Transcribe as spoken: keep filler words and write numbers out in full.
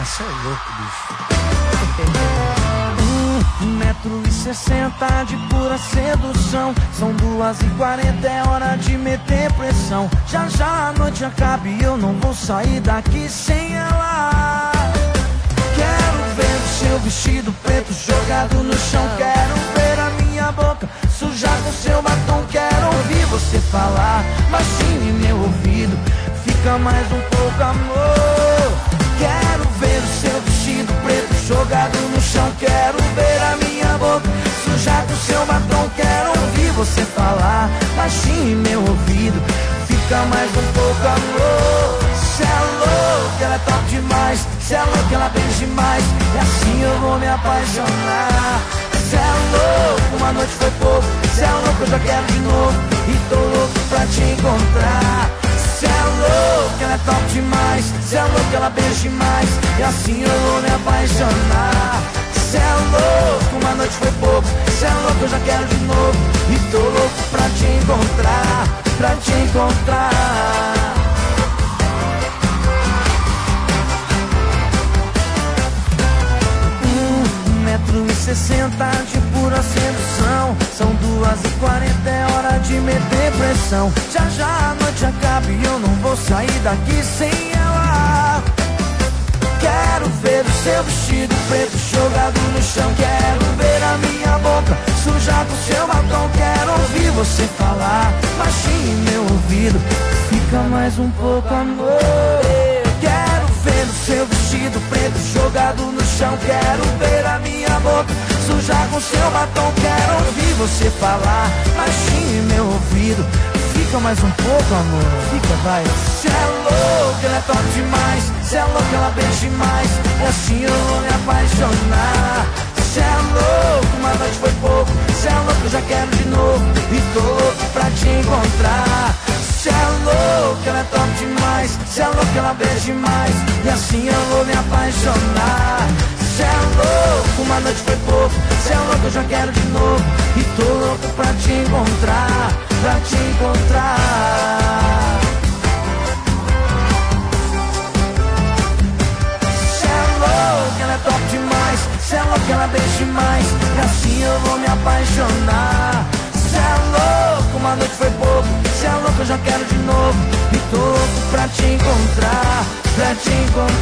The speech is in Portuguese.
Ah, cê é louco, bicho. Um metro e sessenta de pura sedução. São duas e quarenta, é hora de meter pressão. Já já a noite acaba e eu não vou sair daqui sem ela. Quero ver o seu vestido preto jogado no chão. Quero ver a minha boca sujar com seu batom. Quero ouvir você falar baixinho em meu ouvido. Fica mais um pouco, amor. Quero ver o seu vestido preto jogado no chão. Quero ver a minha boca sujar com seu batom. Quero ouvir você falar baixinho em meu ouvido. Fica mais um pouco, amor. Cê é louco, ela é top demais. Cê é louco, ela beija demais. E assim eu vou me apaixonar. Cê é louco, uma noite foi pouco. Cê é louco, eu já quero de novo. E tô louco pra te encontrar. Cê é louco, ela é top demais. Cê é louco, ela beija demais. E assim eu vou me apaixonar. Cê é louco, uma noite foi pouco. Cê é louco, eu já quero de novo. E tô louco pra te encontrar. Pra te encontrar. Um metro e sessenta de pura sedução. São duas e quarenta, é hora de meter pressão. Já já a noite acaba e eu não vou sair daqui sem ela. Quero ver o seu vestido preto jogado no chão. Quero ver a minha boca sujar com seu batom. Quero ouvir você falar baixinho em meu ouvido. Fica mais um pouco, amor. Quero ver o seu vestido preto jogado no chão. Quero ver a minha boca sujar com seu batom. Quero ouvir você falar baixinho em meu ouvido. Fica mais um pouco, amor. Fica, vai. Cê é louco, ela é top demais. Cê é louco, ela beija demais. E assim eu vou me apaixonar. Cê é louco, uma noite foi pouco. Cê é louco, eu já quero de novo. E tô louco pra te encontrar. Cê é louco, ela é top demais. Cê é louco, ela beija demais. E assim eu vou me apaixonar. Cê é louco, uma noite foi pouco. Cê é louco, eu já quero de novo. E tô louco pra te encontrar. Pra te encontrar. Cê é louco, ela é top demais. Cê é louco, ela beija demais. E assim eu vou me apaixonar. Cê é louco, uma noite foi pouco. Cê é louco, eu já quero de novo. E tô louco pra te encontrar. Pra te encontrar.